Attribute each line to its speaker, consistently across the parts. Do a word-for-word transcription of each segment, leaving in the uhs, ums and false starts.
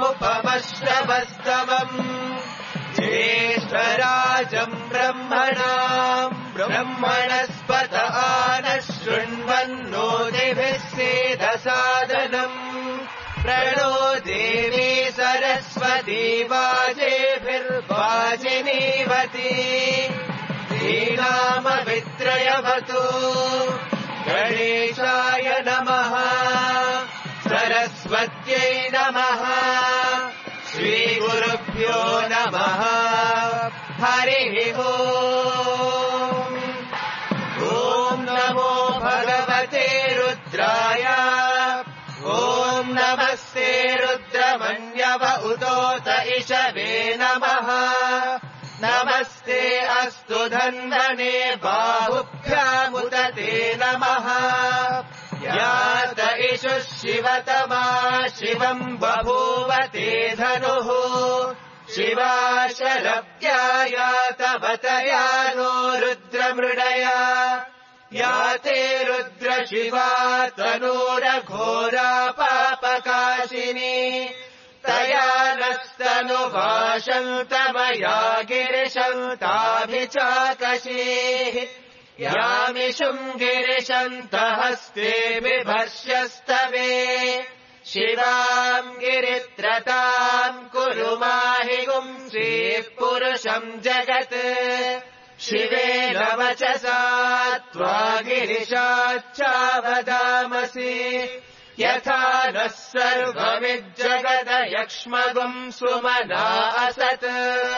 Speaker 1: उपमश्रवस्तमम् ज्येष्ठराजम् ब्रह्मणाम् ब्रह्मणस्पत आनः शृण्वन्नोतिभिः सेदसादनम् प्रणो देवी सरस्वती वाजेभिर्वाजिनीवती श्रीनामवित्रयवतु गणेशाय नमः सरस्वत्यै नमः श्रीगुरुभ्यो नमः हरिः ओम् ॐ नमो भगवते रुद्राय ॐ नमस्ते रुद्रमन्यव उदोत इषवे नमः नमस्ते अस्तु धन्वने बाहुभ्यामुदते नमः यात इषुः शिवतमा शिवम् बभूवते धनुः शिवा शरव्या यातवतया नो रुद्रमृडया याते रुद्र शिवा तनूरघोरा पापकाशिनी तया नस्तनुभाषन्तमया गिरिशन्ताभिचाकशीः यामिषुम् गिरिशन्तहस्ते बिभर्ष्यस्तवे शिवाम् गिरित्रताम् कुरु माहि गुंसीः पुरुषम् जगत् शिवेन वचसा त्वा गिरिशाच्चावदामसि यथा नः सर्वमिज्जगदयक्ष्मगुम् सुमना असत्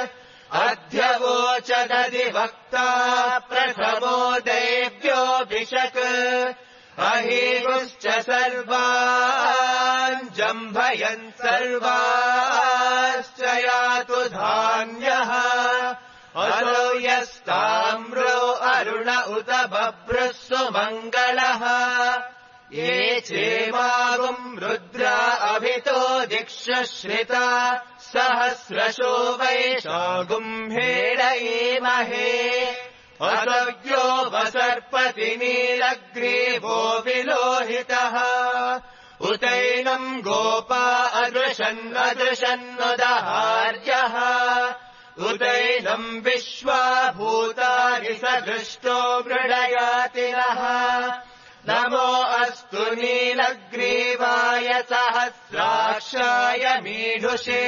Speaker 1: अध्यवोचदधिवक्ता प्रथमो देव्योऽभिषक् अहीगुश्च सर्वान् जम्भयन् सर्वाश्च यातु धान्यः असौ यस्ताम्रो अरुण उत बभ्रुः सुमङ्गलः ये चेमागुम् रुद्रा अभितो दिक्षश्रिता सहस्रशो वैशागुम्भेडयेमहे असव्यो वसर्पति नीलग्रीवो विलोहितः उतैनम् गोपा अदृशन्नदृशन्नुदहार्यः उतैनम् विश्वा भूतानि सदृष्टो मृडयातिनः नमो अस्तु नीलग्रीवाय सहस्राक्षाय मीढुषे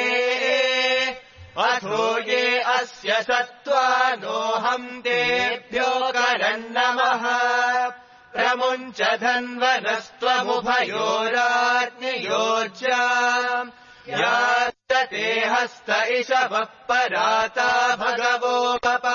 Speaker 1: अथो ये अस्य सत्त्वानोऽहम् तेभ्यो करन्नमः प्रमुञ्च धन्वनस्त्वमुभयोराज्ञयोज्याम् याते हस्त इषवः पराता भगवो पपा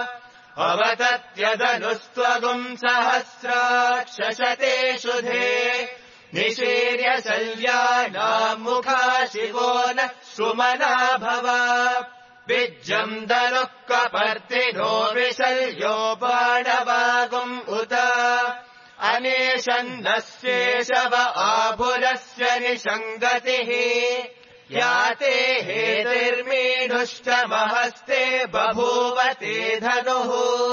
Speaker 1: अवतत्यदनुस्त्वगुम् सहस्राक्षशते शुधे निशीर्य शल्यानाम् मुखा शिवो नः सुमना भव विज्जम् दनुः कपर्तिनो विशल्यो बाणवागुम् उत अनेशन्नस्येषव आभुरस्य निषङ्गतिः याते हेतिर्मीढुष्टमहस्ते बभूवते धनुः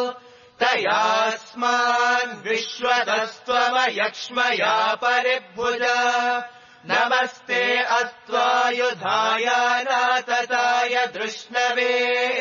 Speaker 1: तयास्मान् विश्वतस्त्वमयक्ष्मया परिभुज नमस्ते अस्त्वायुधाय नातताय दृष्णवे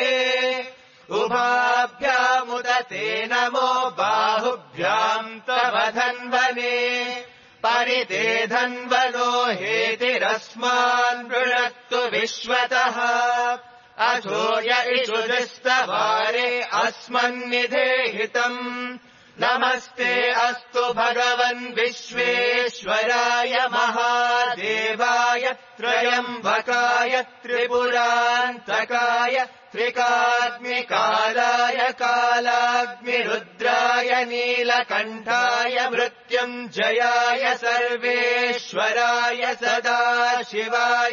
Speaker 1: उभाभ्यामुदते नमो बाहुभ्याम् तव धन्वने परिते धन्वनो हेतिरस्मान् वृणक्तु विश्वतः अथो य इषुदिस्तवारे अस्मन्निधेहितम् नमस्ते अस्तु भगवन् विश्वेश्वराय महादेवाय त्रयम्बकाय त्रिपुरान्तकाय त्रिकाग्निकालाय कालाग्निरुद्राय नीलकण्ठाय मृत्युञ्जयाय सर्वेश्वराय सदाशिवाय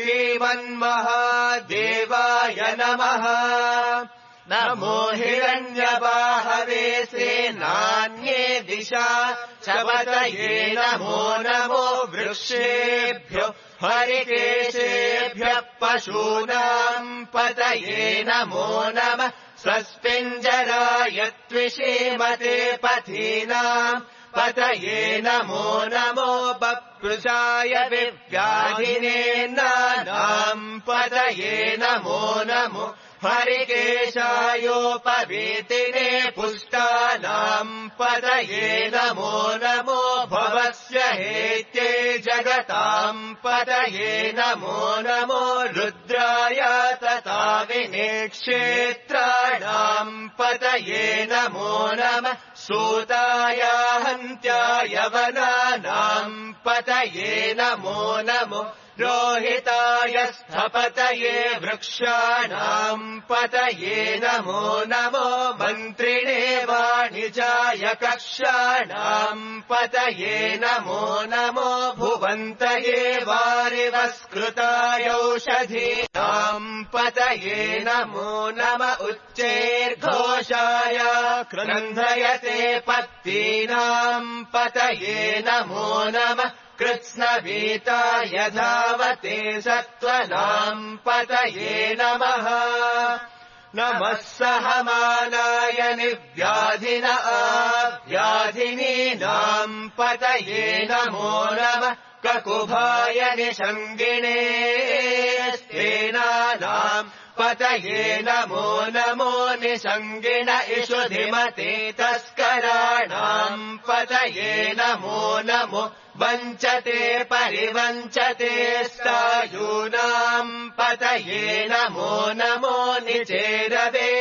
Speaker 1: श्रीमन्महादेवाय नमः नमो हिरण्यबाहवे सेनान्ये दिशा शपतये नमो नमो वृक्षेभ्यो हरिकेशेभ्यः पशूनाम् पतये नमो नमः स्वस्पिञ्जराय त्विषीमते पथीनाम् पतये नमो नमो बप्रुषाय विव्याधिने नाना पतये नमो नमो हरिकेशायोपवीतिने पुष्टानाम् पतये नमो नमो भवस्य हेत्ये जगताम् पतये नमो नमो रुद्राय तथा विनेक्षेत्राणाम् पतये नमो नमः सूताय हन्त्याय वनानाम् पतये नमो नमो रोहिताय स्थपतये वृक्षाणाम् पतये नमो नमो मन्त्रिणे वाणिजाय कक्षाणाम् पतये नमो नमो भुवन्तये वारिवस्कृताय औषधीनाम् पतये नमो नम उच्चैर्घोषाय क्रन्धयते पत्तीनाम् पतये नमो नमः कृत्स्नवीताय धावते सत्त्वनाम् पतये नमः नमः सहमानाय निव्याधिन आव्याधिनीनाम् पतये नमो नमः ककुभाय निषङ्गिणे स्तेनानाम् पतये नमो नमो निषङ्गिण इषुधिमते तस्कराणाम् पतये नमो नमो वञ्चते परिवञ्चते स्थायूनाम् पतये नमो नमो निचेरवे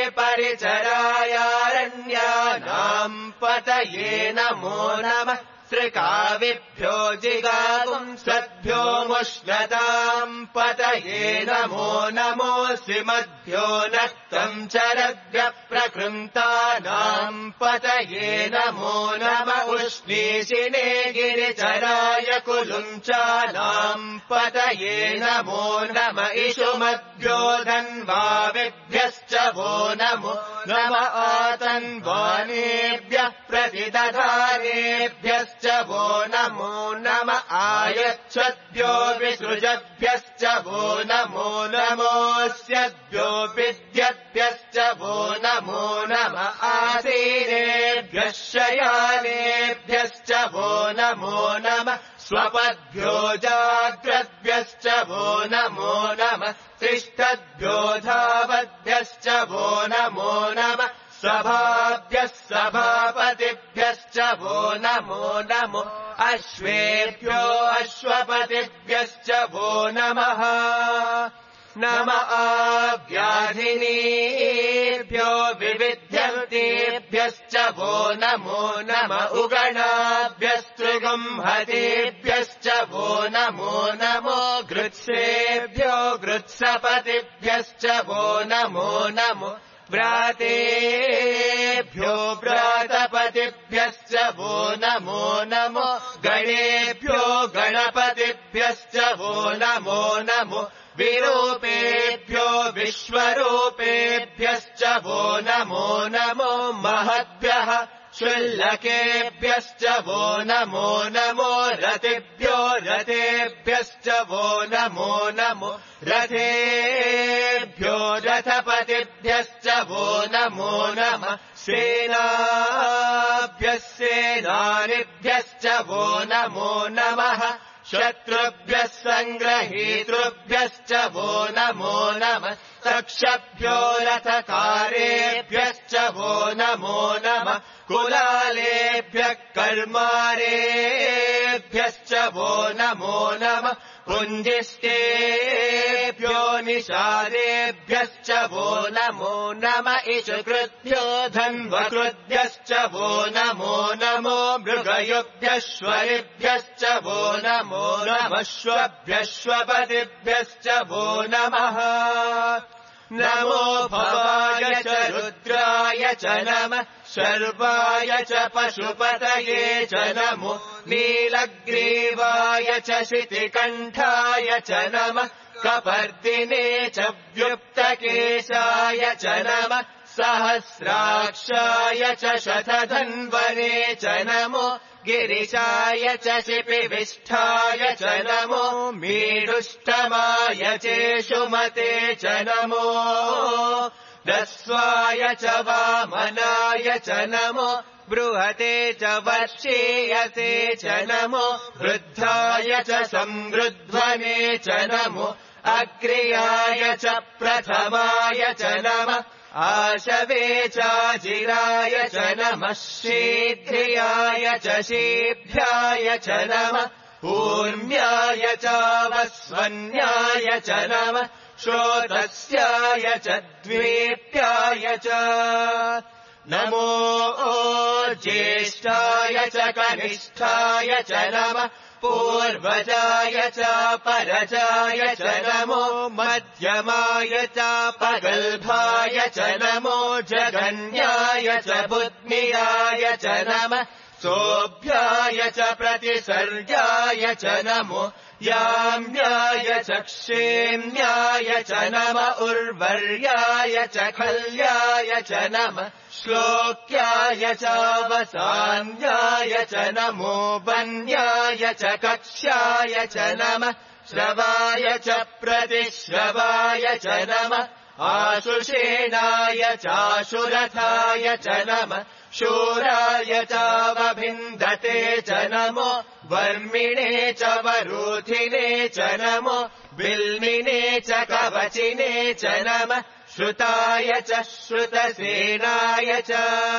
Speaker 1: परिचरायारण्यानाम् पतये नमो नमः त्रिकाविभ्यो जिगापुंसद्भ्यो मुष्णताम् पतये नमो नमोऽसि मध्यो नक्तम् चरव्यप्रकृन्तानाम् पतये नमो नम उष्णीशिने गिरिचराय कुलुञ्चानाम् पतये नमो नम इषुमद्भ्यो धन्वाविभ्यश्च वो नमो नम आतन्वानेभ्यः प्रतिदधानेभ्यश्च वो नमो नम आयच्छद्भ्यो विसृजद्भ्यश्च वो नमो नमोऽस्यद्भ्यो विद्यद्भ्यश्च वो नमो नम आसीनेभ्यः शयानेभ्यश्च वो नमो नम स्वपद्भ्यो जाग्रद्भ्यश्च वो नमो नम तिष्ठद्भ्यो धावद्भ्यश्च वो नमो नम सभाभ्यः सभापतिभ्यश्च वो नमो नमो अश्वेभ्यो अश्वपतिभ्यश्च वो नमः नम आव्याधिनीभ्यो विविध्यन्तेभ्यश्च वो नमो नम उगणाभ्यस्तृगुंहतेभ्यश्च वो नमो नमो गृत्सेभ्यो गृत्सपतिभ्यश्च वो नमो नमो व्रातेभ्यो व्रातपतिभ्यश्च वो नमो नमो गणेभ्यो गणपतिभ्यश्च वो नमो नमो विरूपेभ्यो विश्वरूपेभ्यश्च वो नमो नमो महद्भ्यः शुल्लकेभ्यश्च वो नमो नमो रतिभ्यो रतेभ्यश्च वो नमो नमो रथेभ्यो रथपतिभ्यश्च वो नमो नमः सेनाभ्यः सेनानिभ्यश्च वो नमो नमः शत्रुभ्यः सङ्ग्रहीतृभ्यश्च वो नमो नमः तक्षभ्यो रथकारेभ्यश्च वो नमो नमः कुलालेभ्यः कर्मारेभ्यश्च वो नमो नमः पुञ्जिष्टेभ्यो निषादेभ्यश्च वो नमो नम इषुकृभ्यो धन्वकृभ्यश्च वो नमो नमो मृगयुभ्यश्वरिभ्यश्च वो नमो नमः श्वभ्यश्वपतिभ्यश्च वो नमः नमो भवाय च रुद्राय च नमः शर्वाय च पशुपतये च नमो नीलग्रीवाय च शितिकण्ठाय च नमः कपर्दिने च व्युक्तकेशाय च नमः सहस्राक्षाय च शतधन्वने च नमो गिरिशाय च शिपिविष्ठाय च नमो मीडुष्टमाय चेषुमते च नमो दस्वाय च वामनाय च नमो बृहते च वर्षीयसे च नमो वृद्धाय च संवृध्वने च नमो अग्र्याय च प्रथमाय च नमः आशवे चाजिराय च नमः शीघ्र्याय च शीभ्याय च नमः ऊर्म्याय चावस्वन्याय च नमः श्रोतस्याय च द्वीप्याय च नमो ज्येष्ठाय च कनिष्ठाय च नमः पूर्वजाय च परजाय च नमो मध्यमाय च पगल्भाय च नमो जगन्याय च बुद्ध्याय च नमः सोऽभ्याय च प्रतिसर्गाय च नमो याम्याय च क्षेम्याय च नम उर्वर्याय च खल्याय च नमः श्लोक्याय चावसान्याय च नमो वन्याय च कक्ष्याय च नमः श्रवाय च प्रतिश्रवाय च नमः आशुषेणाय चाशुरथाय च नमः शूराय चावभिन्दते च नमो वर्मिणे च वरूथिने च नमो बिल्मिने च कवचिने च नमः श्रुताय च श्रुतसेनाय च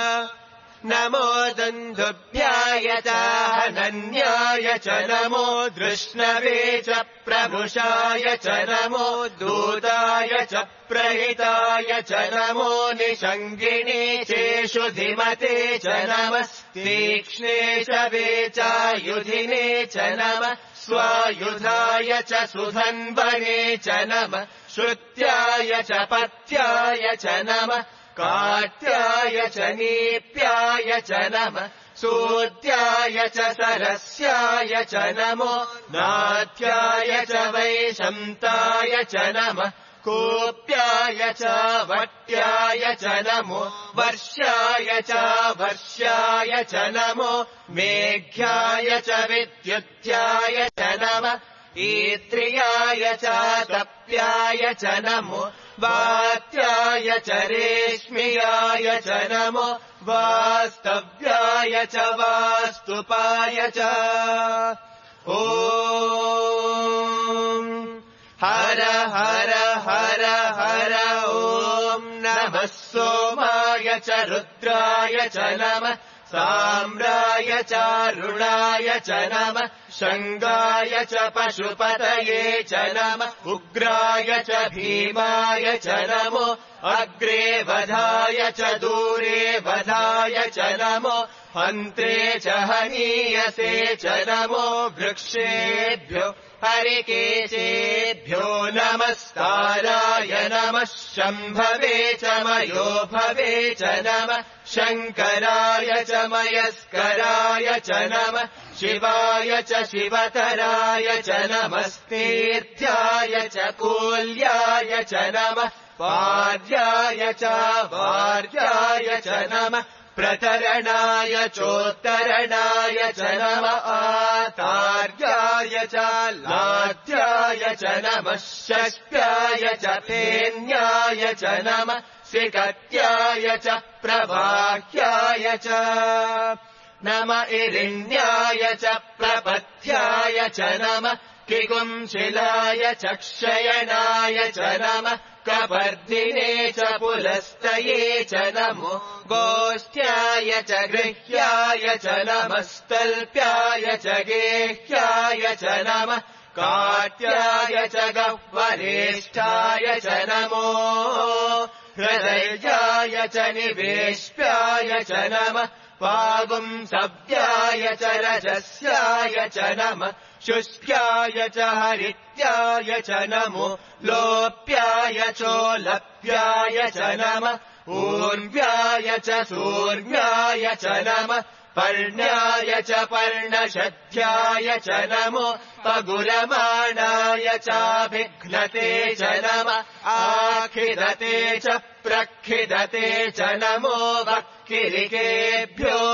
Speaker 1: नमो दुन्दुभ्याय च हनन्याय च नमो दृष्णवे च प्रभुषाय च नमो दूताय च प्रहिताय च नमो निषङ्गिणे चेषु धिमते च नमः तीक्ष्णे च वेचायुधिने च नमः स्वायुधाय च सुधन्वने च नमः श्रुत्याय च पत्याय च नमः काट्याय च नीप्याय च नमः सूत्याय च सरस्याय च नमो नाट्याय च वैशन्ताय च नमः कोप्याय च वट्याय च नमो वर्ष्याय च वर्ष्याय च नमो मेघ्याय च विद्युत्याय च नमः ईत्रियाय च तप्याय च नमो वात्याय च रेश्म्याय च नमो वास्तव्याय च वास्तुपाय च ॐ हर हर हर हर ॐ नमः सोमाय च रुद्राय च नमः साम्राय चारुणाय च नमः शङ्गाय च पशुपतये च नमः उग्राय च भीमाय च नमो अग्रे वधाय च दूरे वधाय च नमो हन्त्रे च हनीयसे च नमो वृक्षेभ्यो हरिकेशेभ्यो नमस्काराय नमः शम्भवे च मयोभवे च नमः शङ्कराय च मयस्कराय च नमः शिवाय च शिवतराय च नमस्तीर्थ्याय च कूल्याय च नमः वार्याय च वार्याय च नमः प्रतरणाय चोत्तरणाय च नमः आतार्याय च लाध्याय च नमः षष्ट्याय च तेन्याय च नमः सिकत्याय च प्रवाह्याय च नम इरिण्याय च प्रपथ्याय च नमः किकुंशिलाय च क्षयणाय च नमः कपर्दिने च पुलस्तये च नमो गोष्ठ्याय च गृह्याय च नमस्तल्प्याय च गेह्याय च नमः काट्याय च गह्वरेष्ठाय च नमो हृदयाय च निवेश्याय च नमः पागुंसव्याय च रजस्याय च नमः शुष्क्याय च हरित्याय च नमो लोप्याय चोलप्याय च नमः ऊर्व्याय च सूर्व्याय च नमः पर्ण्याय च पर्णशध्याय च नमो पगुरमाणाय चाभिघ्नते च नमः आखिदते च प्रखिदते च नमो वक्किरिकेभ्यो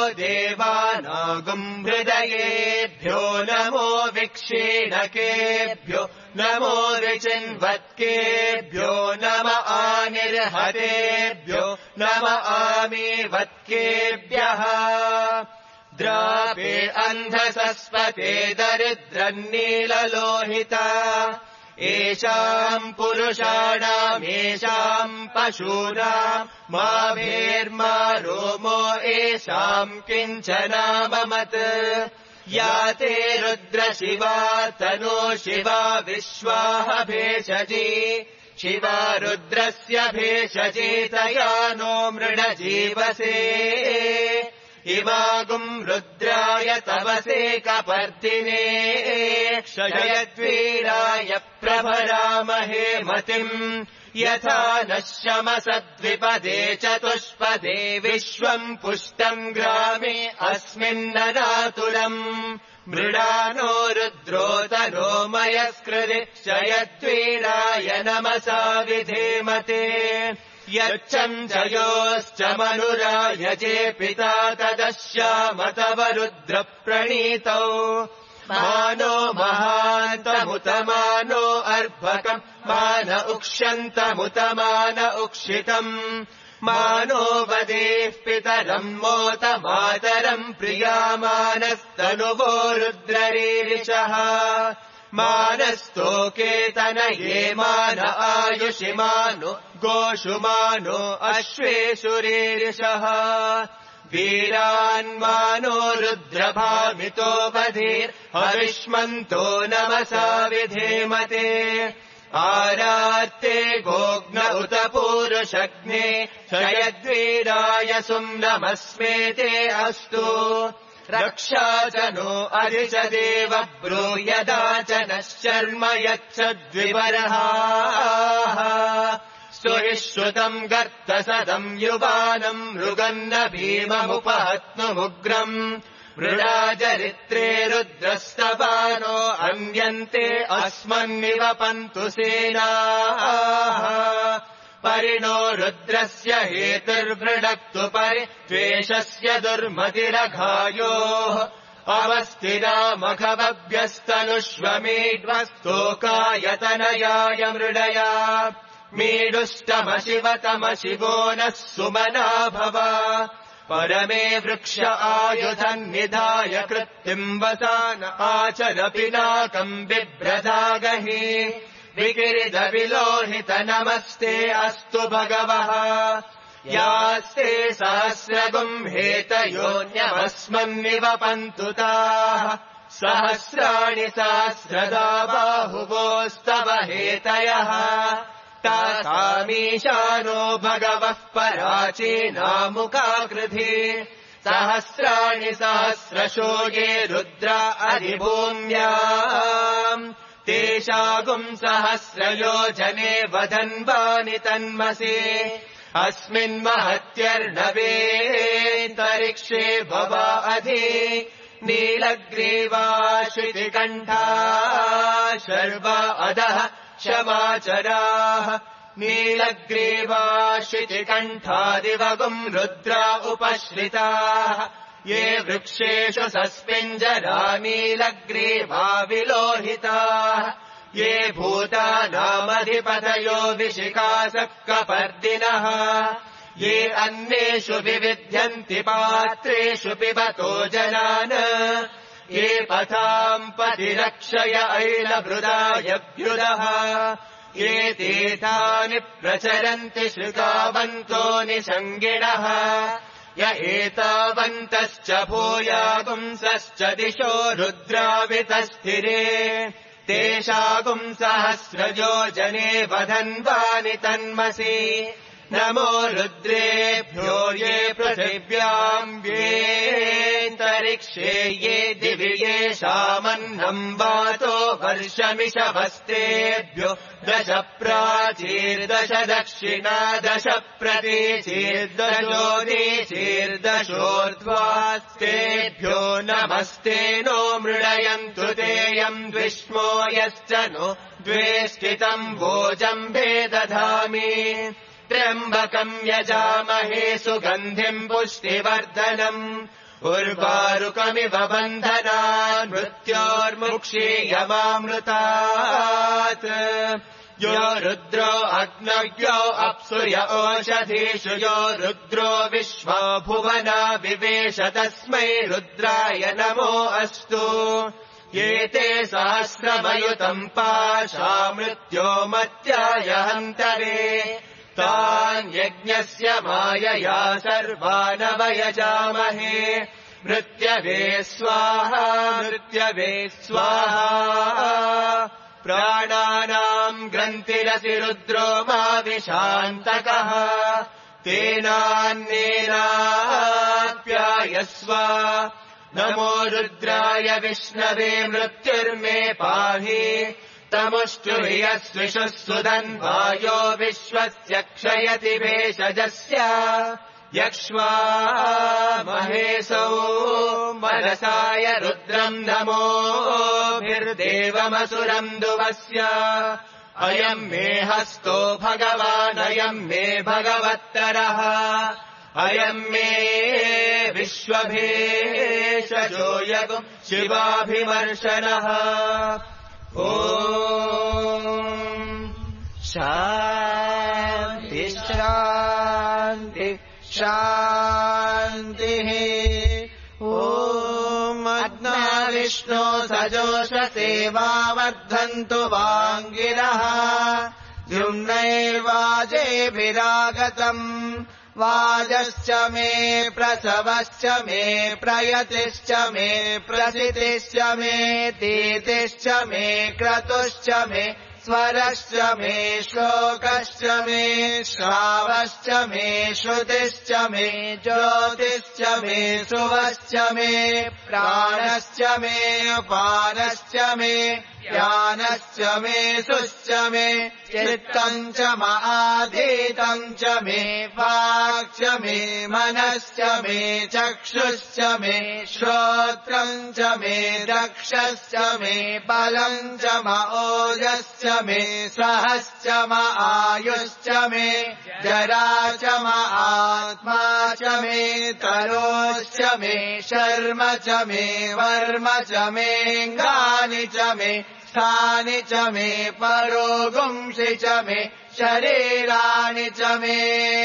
Speaker 1: देवानागुम्हृदयेभ्यो नमो विक्षीणकेभ्यो नमो ऋचिन्वत्केभ्यो नम आनिर्हतेभ्यो नम आमीवत्केभ्यः द्रापे अन्धसस्वते दरिद्रन्नीललोहिता येषाम् पुरुषाणामेषाम् पशूनाम् मा भेर्मा रोमो येषाम् किञ्चनाममत् या ते रुद्रशिवा तनो शिवा विश्वाः भेषजी शिवा रुद्रस्य भेषजी तया नो मृडजीवसे इमागुम् रुद्राय तवसे कपर्दिने क्षयद्वीराय प्रभरामहे मतिम् यथा नः शमसद्विपदे चतुष्पदे विश्वम् पुष्टम् ग्रामे अस्मिन्ननातुलम् मृडानो रुद्रोतनो मयस्कृति क्षयद्वीराय नमसा विधेमते यच्छम् जयोश्च मनुरायजे पिता तदश्यामतव रुद्रप्रणीतौ मानो महान्तमुतमानो अर्भकम् मान उक्ष्यन्तमुतमान उक्षितम् मानो वदेः पितरम् मोत मातरम् प्रियामानस्तनुवो रुद्ररीरिषः मानस्तोकेतनये मान आयुषिमानो गोषुमानो अश्वेषुरीरिषः वीरान्मानो रुद्रभामितो वधीर्हविष्मन्तो नमसा विधेमते आरार्ते गोग्न उत पूरुषग्ने क्षयद्वीराय सुम्नमस्मेते अस्तु रक्षा च नो अधि च देव ब्रूयदा च नः शर्म यच्छद्विबर्हाः सुहिश्रुतम् गर्तसदम् युवानम् मृगन्न भीममुपहत्नुमुग्रम् मृडाचरित्रे रुद्रस्तपानो अन्यन्ते अस्मन्निव पन्तु सेनाः परिणो रुद्रस्य हेतुर्वृणक्तु परि द्वेषस्य दुर्मतिरघायोः अवस्थिरामघवभ्यस्तनुष्वमीड्वस्तोकायतनयाय मृडया मीडुष्टमशिवतमशिवो नः सुमना भव परमे वृक्ष आयुधम् निधाय कृत्तिम् वसान आचर पिनाकम् बिभ्रदागहि विकिरिदविलोहित नमस्ते अस्तु भगवः यास्ते सहस्रगुम् हेतयोऽन्यमस्मन्निव पन्तु ताः सहस्राणि सहस्रदा बाहुवोस्तव हेतयः तासामीशानो भगवः पराचीनामुकाकृधि सहस्राणि सहस्रशो ये रुद्रा अधिभूम्याम् तेषागुम् सहस्रयोजने वदन्वानि तन्मसि अस्मिन्महत्यर्णवेन्तरिक्षे भवा अधि नीलग्रीवाश्रितिकण्ठा शर्वा अधः क्षमाचराः नीलग्रीवाश्रितिकण्ठादिवगुम् रुद्रा उपश्रिताः ये वृक्षेषु सस्मिञ्जरा नीलग्रीवा विलोहिताः ये भूतानामधिपतयो विशिखासः कपर्दिनः ये अन्येषु विविध्यन्ति पात्रेषु पिबतो जनान् ये पथाम् पतिरक्षय ऐलभृदायभ्युदः ये तीर्थानि प्रचरन्ति श्रुतावन्तो निषङ्गिणः य एतावन्तश्च भूयागुंसश्च दिशो रुद्रावितस्थिरे तेषागुम् सहस्रयोजने वदन्वानि तन्मसि नमो रुद्रेभ्यो ये पृथिव्याम् येऽन्तरिक्षे ये दिवि येषामन्नम् वातो वर्षमिषभस्तेभ्यो दश प्राचीर्दश दक्षिणा दश प्रतीचीर्दशोदीचीर्दशोर्ध्वास्तेभ्यो नमस्ते नो मृडयन्तु तेयम् द्विष्मो यश्च नो द्वेष्टितम् वोजम्भे दधामि त्र्यम्बकम् यजामहे सुगन्धिम् पुष्टिवर्धनम् उर्वारुकमिव बन्धनान् मृत्योर्मुक्षीयमामृतात् यो रुद्रो अग्नयो अप्सुर्य ओषधीषु यो रुद्रो विश्वा भुवना विवेश तस्मै रुद्राय नमो अस्तु एते सहस्रमयुतम् पाशामृत्यो मत्यायहन्तरे तान् यज्ञस्य मायया सर्वानवयजामहे मृत्यवे स्वाहा मृत्यवे स्वाहा प्राणानाम् ग्रन्थिरसि रुद्रो मा विशान्तकः तेनान्नेनाप्यायस्व नमो रुद्राय विष्णवे मृत्युर्मे पाहि तमुष्टुभियस्विषुः सुधन्वायो विश्वस्य क्षयति भेषजस्य यक्ष्वा महेशौ मनसाय रुद्रम् नमोभिर्देवमसुरम् दुवस्य अयम् मे हस्तो भगवानयम् मे भगवत्तरः अयम् मे विश्वभेषजो यगुम् शिवाभिमर्शनः ॐ शान्ति शान्ति शान्तिः ॐ अग्ना विष्णो सजोषसेवा वर्धन्तु वाङ्गिरः द्युम्नैर्वाजेभिरागतम् वाजश्च मे प्रसवश्च मे प्रयतिश्च मे प्रसितिश्च मे तीतिश्च मे क्रतुश्च मे स्वरश्च मे श्लोकश्च मे श्रावश्च मे श्रुतिश्च मे ज्योतिश्च मे सुवश्च मे प्राणश्च मे पानश्च मे ज्ञानश्च मे सुश्च मे चित्तम् च माधीतम् च मे वाक् च मे मनश्च मे चक्षुश्च मे श्रोत्रम् च मे दक्षश्च मे बलम् च म ओजश्च मे सहश्च म आयुश्च मे जरा च म आत्मा च मे तरोश्च मे शर्म च मे वर्म च मेऽङ्गानि च मे स्थानि च मे परोगुंसि च मे शरीराणि च मे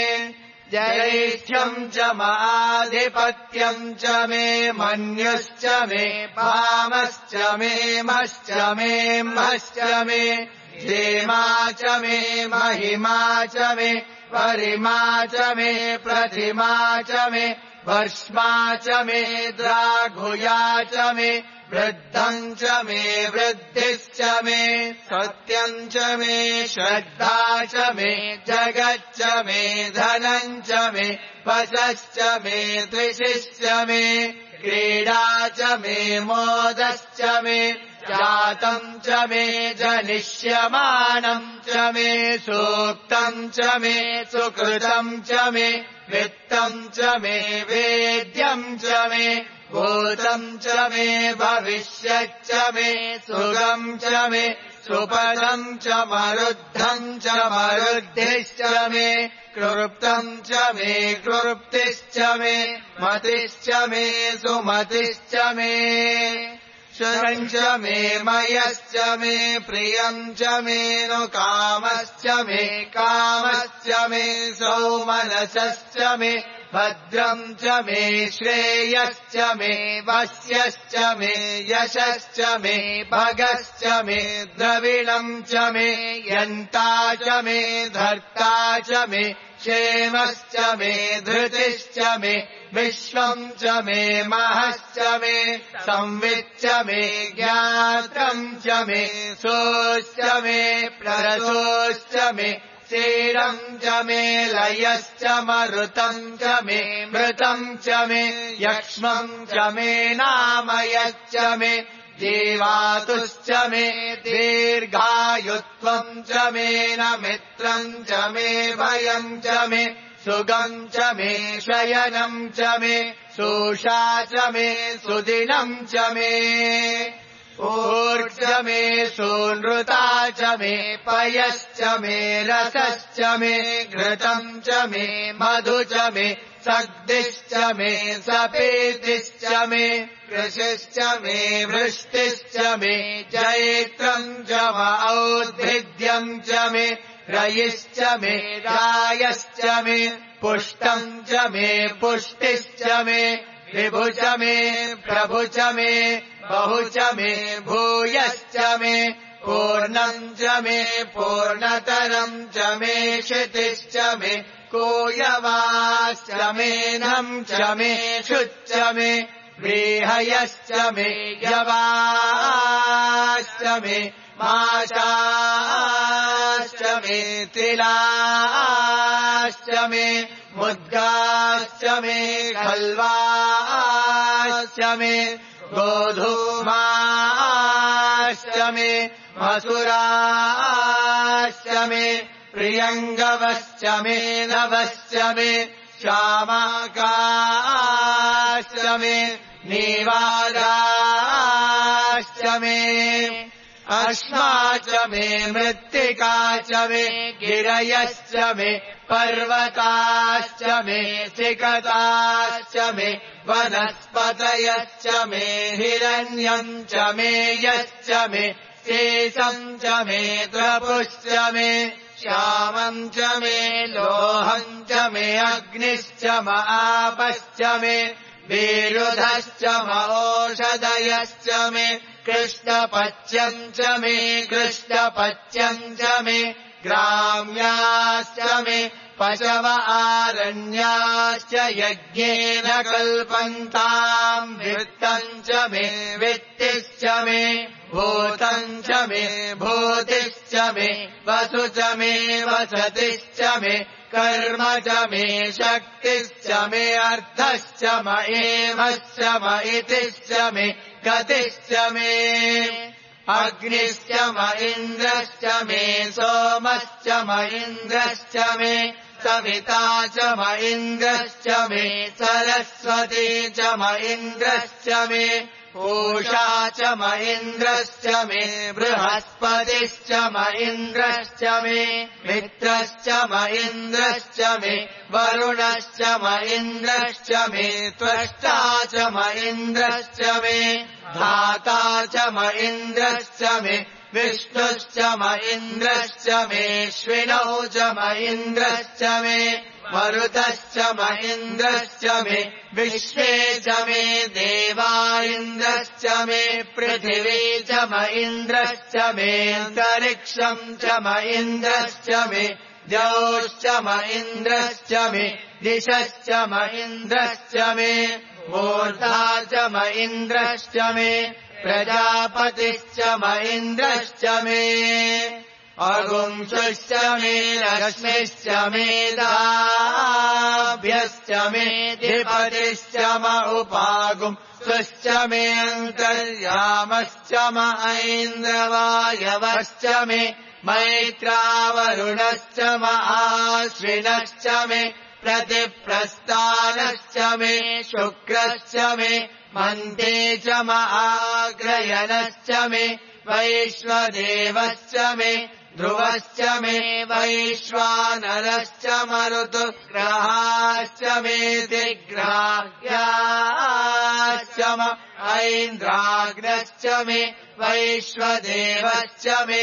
Speaker 1: जैष्ठ्यम् च माधिपत्यम् च मे मन्युश्च मे पामश्च मे मश्च मे मश्च मे क्षेमा च मे महिमा च मे परिमा च मे प्रतिमा च मे वर्ष्मा च मे द्राघुया च मे वृद्धम् च मे वृद्धिश्च मे सत्यम् च मे श्रद्धा च मे जगच्च मे धनम् च मे वशश्च मे द्विषिश्च मे क्रीडा च मे मोदश्च मे जातम् च मे जनिष्यमानम् च मे सूक्तम् च मे सुकृतम् च मे वित्तम् च मे वेद्यम् च मे भूतम् च मे भविष्यच्च मे सुगम् च मे सुपदम् च मरुद्धम् च मरुद्धिश्च मे कृप्तम् च मे कृप्तिश्च मे मतिश्च मे सुमतिश्च मे शरम् च मे मयश्च मे प्रियम् च मे नु कामश्च मे कामश्च मे सौमनसश्च मे भद्रम् च मे श्रेयश्च मे वश्यश्च मे यशश्च मे भगश्च मे द्रविणम् च मे यन्ता च मे धर्ता च मे क्षेमश्च मे धृतिश्च मे विश्वम् च मे महश्च मे संविच्च मे ज्ञातम् च मे सोश्च मे प्ररसोश्च मे क्षीरम् च मे लयश्च मरुतम् च मे मृतम् च मे यक्ष्मम् च मे नामयश्च मे जीवातुश्च मे दीर्घायुत्वम् च मे न मित्रम् च मे भयम् च मे सुगम् च मे शयनम् च मे शोषा च मे सुदिनम् च मे ऊर्ज मे सूनृता च मे पयश्च मे रसश्च मे घृतम् च मे मधु च मे सग्दिश्च मे सपेतिश्च मे कृषिश्च मे वृष्टिश्च मे चैत्रम् च औद्भिद्यम् च मे रयिश्च मे रायश्च मे पुष्टम् च मे पुष्टिश्च मे विभु च मे प्रभु च मे बहु च मे भूयश्च मे पूर्णम् च मे पूर्णतरम् च मे क्षितिश्च मे कोयवाश्च मेनम् च मे शुच्च मे व्रीहयश्च मे यवाश्च मे माशाश्च मे तिलाश्च मे मुद्गाश्च मे खल्वाश्च मे गोधूमाश्च मे मसुराश्च मे प्रियङ्गवश्च मे नवश्च मे श्यामाकाश्च मे नीवाराश्च मे अश्मा च मे मृत्तिका च मे गिरयश्च मे पर्वताश्च मे सिकताश्च मे वनस्पतयश्च मे हिरण्यम् च मे यश्च मे शेषम् च मे द्रपुश्च मे श्यामम् च मे लोहम् च मे अग्निश्च म आपश्च मे विरुधश्च म ओषधयश्च मे कृष्णपच्यम् च मे कृष्णपच्यम् च मे ग्राम्याश्च मे पशव आरण्याश्च यज्ञेन कल्पन्ताम् वित्तम् च मे वित्तिश्च मे भूतम् च मे भूतिश्च मे वसु च मे वसतिश्च मे कर्म च मे शक्तिश्च मे अर्थश्च म एवश्च म इतिश्च मे गतिश्च मे अग्निश्च म इन्द्रश्च मे सोमश्च म इन्द्रश्च मे सविता च म इन्द्रश्च मे सरस्वती च म इन्द्रश्च मे पूषा च म इन्द्रश्च मे बृहस्पतिश्च म इन्द्रश्च मे मित्रश्च म इन्द्रश्च मे वरुणश्च म इन्द्रश्च मे त्वष्टा च म इन्द्रश्च मे धाता च म इन्द्रश्च मे विष्णुश्च म इन्द्रश्च मे श्विनौ च म इन्द्रश्च मे मरुतश्च म इन्द्रश्च मे विश्वे च मे देवा इन्द्रश्च मे पृथिवी च म इन्द्रश्च मे अन्तरिक्षम् च म इन्द्रश्च मे द्यौश्च म इन्द्रश्च मे दिशश्च म इन्द्रश्च मे मूर्धा च म इन्द्रश्च मे प्रजापतिश्च म इन्द्रश्च मे अगुंसुश्च मे रश्मिश्च मे दाभ्यश्च मे धिपतिश्च म उपागुंसुश्च मे अन्तर्यामश्च म ऐन्द्रवायवश्च मे मैत्रावरुणश्च म आश्विनश्च मे प्रतिप्रस्थानश्च मे शुक्रश्च मे मन्ते च म आग्रयणश्च मे वैश्वदेवश्च मे ध्रुवश्च मे वैश्वानरश्च मरुतुग्रहाश्च मे दिग्राह्याश्च म ऐन्द्राग्नश्च मे वैश्वदेवश्च मे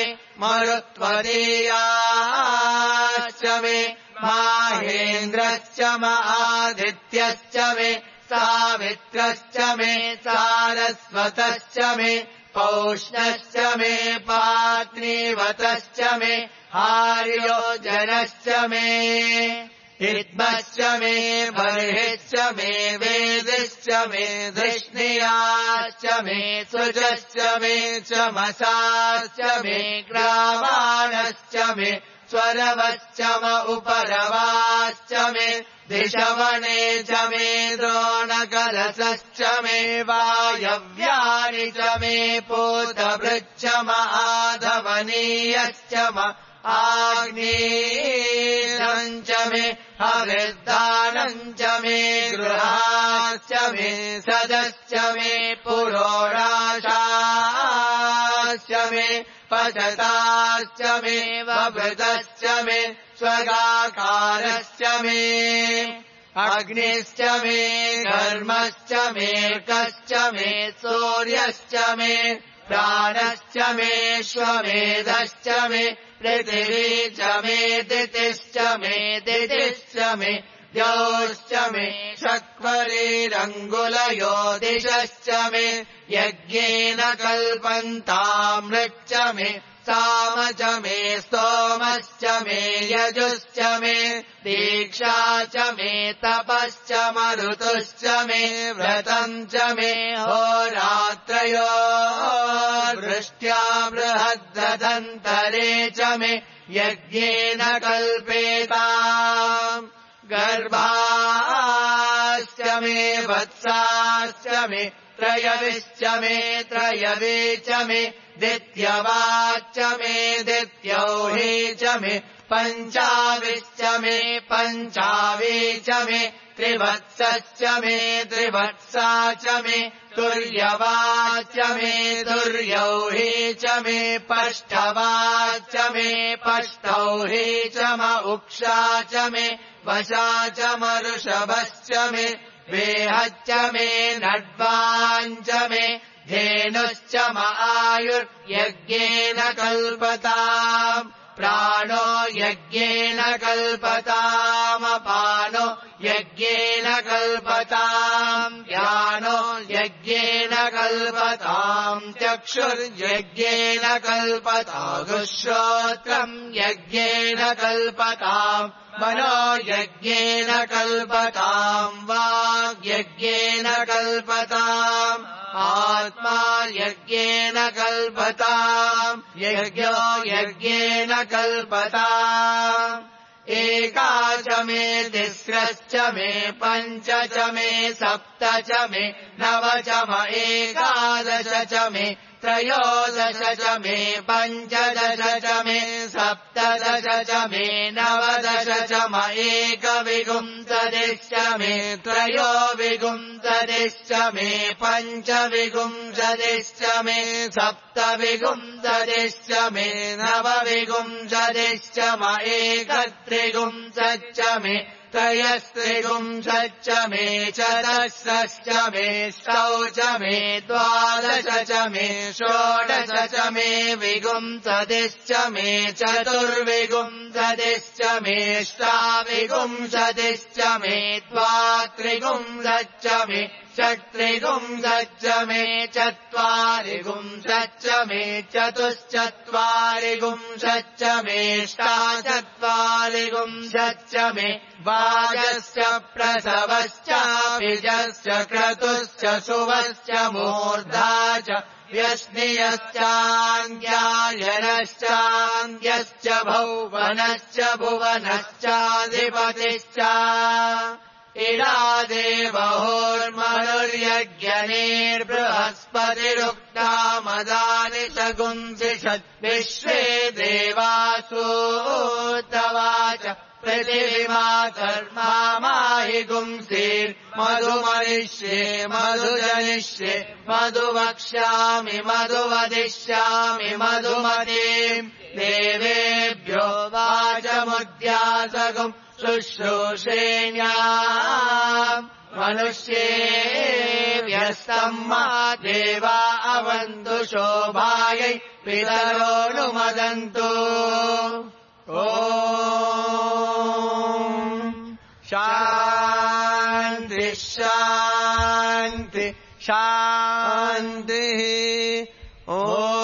Speaker 1: मरुत्वदीयाश्च मे माहेन्द्रश्च म आदित्यश्च मे सावित्रश्च मे सारस्वतश्च मे पौष्णश्च मे पात्नीवतश्च मे आर्योजनश्च मे हिद्मश्च मे बर्हिश्च मे वेदिश्च मे धृष्णियाश्च मे सुजश्च मे चमसाश्च मे ग्रावाणश्च मे स्वरवश्च म उपरवाश्च मे दिशवने च मे द्रोणकलशश्च मे वायव्यानि च मे पूतभृच्च म आधवनीयश्च म आग्नेयम् च मे हविर्दानम् च मे गृहाश्च मे सदश्च मे पुरोडाशाश्च मे पचताश्च मे वभृतश्च मे स्वगाकारश्च मे अग्निश्च मे घर्मश्च मे कश्च मे सूर्यश्च मे प्राणश्च मे श्वमेधश्च मे पृथिवी च मे दितिश्च मे दितिश्च मे द्यौश्च मे शक्वरीरङ्गुलयो दिशश्च मे यज्ञेन कल्पन्तामृच्च मे साम च मे स्तोमश्च मे यजुश्च मे दीक्षा च मे तपश्च मरुतुश्च मे व्रतम् च मे होरात्रयो वृष्ट्या बृहद्रथन्तरे च मे यज्ञेन कल्पेताम् गर्भाश्च मे वत्साश्च मे त्रयविश्च मे त्रयवे च मे दित्यवाच्च मे दित्यौहे च मे पञ्चाविश्च मे पञ्चावे च मे त्रिवत्सश्च मे त्रिवत्सा च मे तुर्यवाच्च मे तुर्यौहे च मे पष्ठवाच्च मे पष्ठौहे च म उक्षा च मे वशा च मरुषभश्च मे वेहच्च मे नड्वाञ्च मे धेनुश्च म आयुर्यज्ञेन कल्पताम् प्राणो यज्ञेन कल्पतामपानो यज्ञेन कल्पताम् व्यानो यज्ञेन कल्पताम् चक्षुर्यज्ञेन कल्पतागुश्रोत्रम् यज्ञेन कल्पताम् मनो यज्ञेन कल्पताम् वाग्यज्ञेन कल्पताम् आत्मा यज्ञेन कल्पताम् यज्ञो यज्ञेन कल्पताम् एका च मे तिस्रश्च मे पञ्च च मे सप्त च मे नव च म एकादश च मे त्रयोदश च मे पञ्चदश च मे सप्तदश च मे नवदश च म एकविंशतिश्च मे त्रयोविंशतिश्च मे पञ्चविंशतिश्च मे सप्तविंशतिश्च मे नवविंशतिश्च म एकत्रिंशच्च मे त्रयस्त्रिंशच्च मे चतस्रश्च मे षौ च मे द्वादश च मे षोडश च मे विंशतिश्च मे चतुर्विंशतिश्च मे ष्टाविंशतिश्च मे द्वात्रिंशच्च मे षट्त्रिंशच्च मे चत्वारिंशच्च मे चतुश्चत्वारिंशच्च मे ष्टाचत्वारिंशच्च मे वाजश्च प्रसवश्चाभिजश्च क्रतुश्च शुभश्च मूर्धा च व्यश्नियश्चान्त्यायनश्चान्त्यश्च भुवनश्च भुवनश्चाधिपतिश्च इडादेवहोर्मनुर्यज्ञनेर्बृहस्पतिरुक्ता मदानि सगुंसिषत् विश्वे देवासूतवाच पृथिवीमातर्मा माहि गुंसीर्मधुमनिष्ये मधुजनिष्ये मधुवक्ष्यामि मधुवदिष्यामि मधुमतीम् देवेभ्यो वाचमुद्यासगुम् शुश्रूषेण्याम् मनुष्येभ्यस्तम् मा देवा अवन्तु शोभायै पितरोऽनुमदन्तु ॐ शान्ति शान्ति शान्तिः ॐ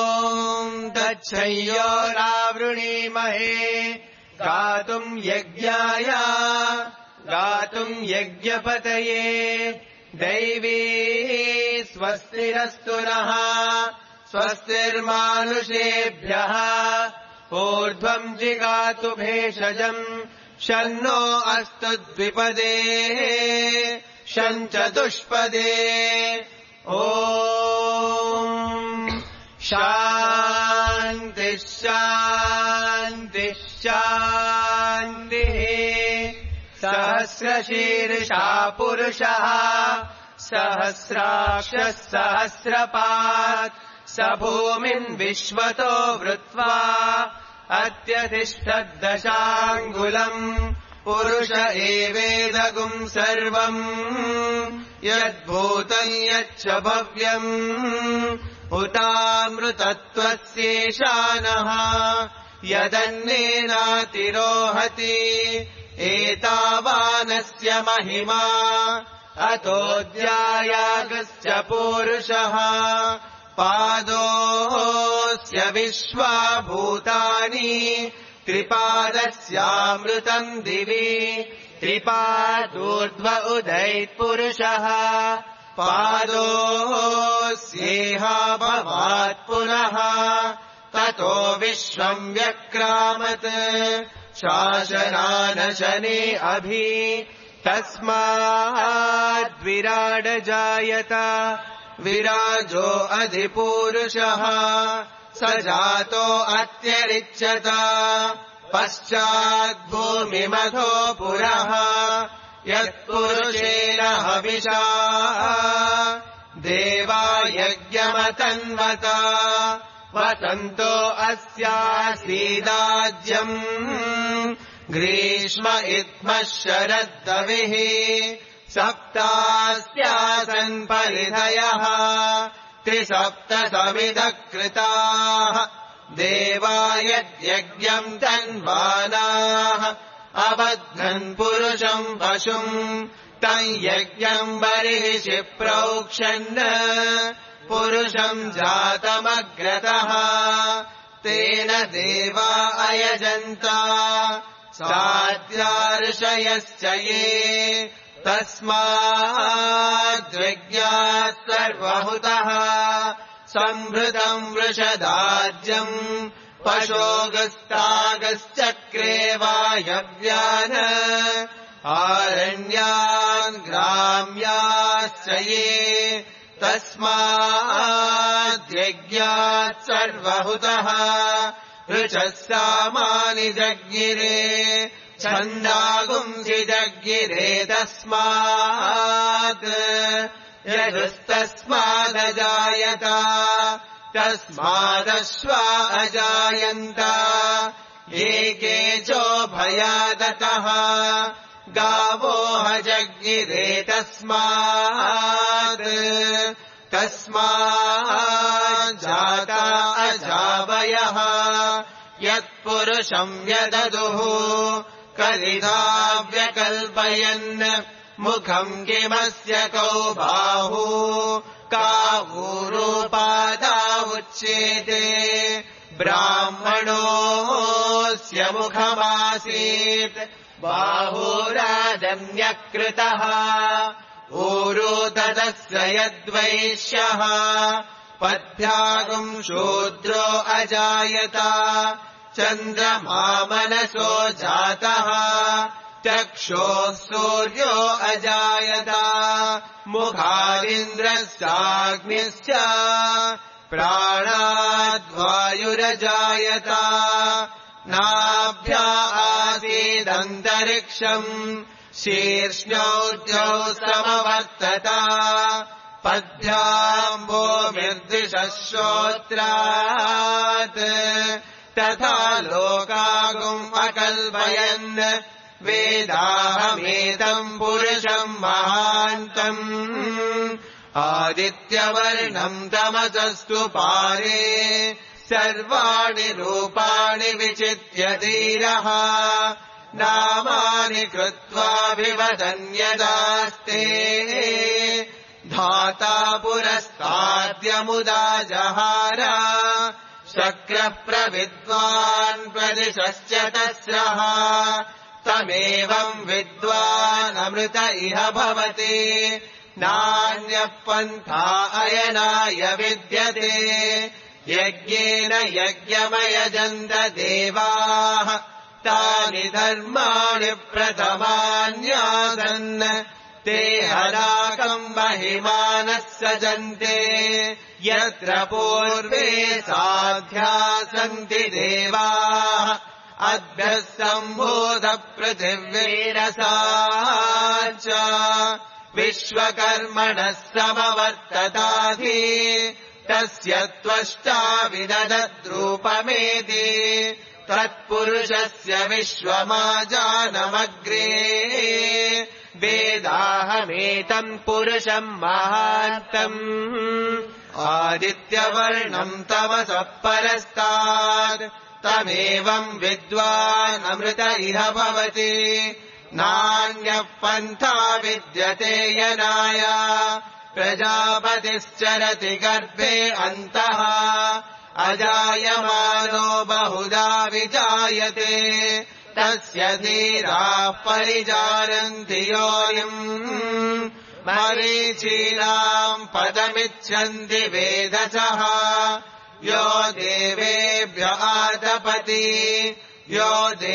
Speaker 1: तच्छयोरावृणीमहे गातुम् यज्ञाय गातुम् यज्ञपतये दैवी स्वस्तिरस्तु नः स्वस्तिर्मानुषेभ्यः ऊर्ध्वम् जिगातु भेषजम् शन्नो अस्तु द्विपदे शम् चतुष्पदे ॐ शान्ति शान्ति शान्तिः सहस्रशीर्षा पुरुषः सहस्राक्षः सहस्रपात् स भूमिन् विश्वतो वृत्वा अत्यतिष्ठद्दशाङ्गुलम् पुरुष एवेदगुम् सर्वम् यद्भूतम् यच्च भव्यम् उतामृतत्वस्येषानः यदन्नेनातिरोहति एतावानस्य महिमा अतोऽध्यायागस्य पूरुषः पादोऽस्य विश्वा भूतानि त्रिपादस्यामृतम् दिवि त्रिपादूर्ध्व उदैत्पुरुषः पादोऽस्येहाभवात् पुनः ततो विश्वम् व्यक्रामत् शासनानशने अभि तस्माद्विराड जायत विराजो अधिपूरुषः स जातो अत्यरिच्यत पश्चाद्भूमिमथो पुरः यत्पुरुषेण हविषा देवा यज्ञमतन्वत वसन्तो अस्यासीदाज्यम् ग्रीष्म इत्मः शरद्दविः सप्तास्यासन् परिधयः त्रिसप्त समिधः कृताः देवा यद्यज्ञम् तन्वानाः अबध्नन् पुरुषम् पशुम् तम् यज्ञम् बर्हिषि प्रोक्षन् पुरुषम् जातमग्रतः तेन देवा अयजन्त साध्यार्षयश्च ये तस्माद्विज्ञाः सर्वहुतः सम्भृतम् वृषदाज्यम् पशोगस्तागश्चक्रे वायव्यान् आरण्यान् ग्राम्याश्च ये तस्माद्यज्ञात् सर्वहुतः ऋचः सामानि जज्ञिरे छन्दागुंसि जज्ञिरे तस्मात् यजुस्तस्मादजायत तस्मादश्वा अजायन्त एके चोभयादतः गावो हजज्ञिरे तस्मात् तस्माज्जाता अजावयः यत्पुरुषम् व्यददुः कलिधा व्यकल्पयन् मुखम् किमस्य कौ बाहू कावूरूपादा उच्येते ब्राह्मणोऽस्य मुखमासीत् बाहुरादन्यकृतः ऊरू तदस्य यद्वैश्यः पद्भ्यागुम् शूद्रो अजायत चन्द्रमा मनसो जातः चक्षोः सूर्यो अजायत मुखादिन्द्रश्चाग्निश्च प्राणाद्वायुरजायत नाभ्या आसीदन्तरिक्षम् शीर्ष्ण्यौ समवर्तत पद्भ्याम् भूमिर्दिशः श्रोत्रात् तथा लोकागुम् अकल्पयन् वेदाहमेतम् पुरुषम् महान्तम् आदित्यवर्णम् तमसस्तु पारे सर्वाणि रूपाणि विचित्य धीरः नामानि कृत्वाभिवदन्यदास्ते धाता पुरस्ताद्यमुदा जहार शक्रः प्रविद्वान् प्रदिशश्च तस्रः तमेवम् विद्वानमृत इह भवति नान्यः पन्था अयनाय विद्यते यज्ञेन यज्ञमयजन्त देवाः तानि धर्माणि प्रथमान्यासन् ते हराकम् महिमानः सजन्ते यत्र पूर्वे साध्या सन्ति देवाः अभ्यः सम्भूत पृथिवीरसा च विश्वकर्मणः समवर्तताधि तस्य त्वष्टा विदधद्रूपमेति तत्पुरुषस्य विश्वमाजानमग्रे वेदाहमेतम् पुरुषम् महान्तम् आदित्यवर्णम् तमसः परस्तात् तमेवम् विद्वान् अमृत इह भवति नान्यः पन्था विद्यते यनाय प्रजापतिश्चरति गर्भे अन्तः अजायमानो बहुधा विजायते तस्य धीराः परिजानन्ति योनिम् मरीचीनाम् पदमिच्छन्ति वेदसः यो देवेभ्य आतपति यो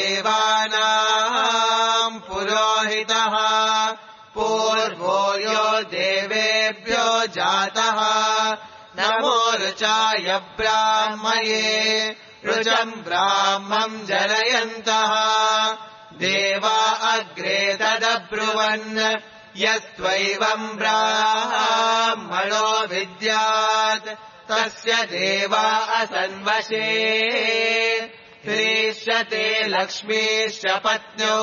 Speaker 1: देवानाम् पुरोहितः पूर्वो यो देवेभ्यो जातः नमो ऋचाय ब्राह्मये ऋचम् ब्राह्मम् जनयन्तः देवा अग्रे तदब्रुवन् यस्त्वैवम् ब्राह्मणो विद्यात् तस्य देवा असन्वशे ह्रीष्यते लक्ष्मीश्च पत्न्यौ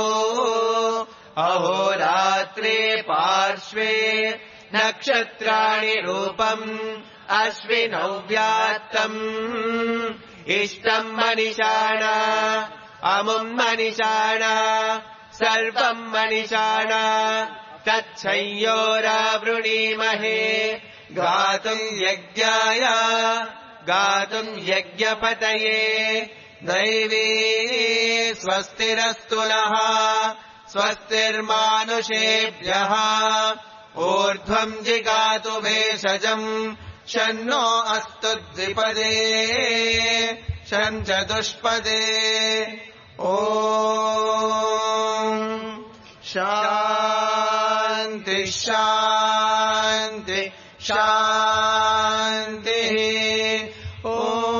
Speaker 1: अहोरात्रे पार्श्वे नक्षत्राणि रूपम् अश्विनौ व्यात्तम् इष्टम् मनिषाण अमुम् मनिषाण सर्वम् मनिषाण तच्छंयोरावृणीमहे गातुम् यज्ञाय गातुम् यज्ञपतये दैवी स्वस्तिरस्तु नः स्वस्तिर्मानुषेभ्यः ऊर्ध्वम् जिगातु भेषजम् शन्नो अस्तु द्विपदे शम् चतुष्पदे ॐ शान्ति शान्ति शान्तिः ॐ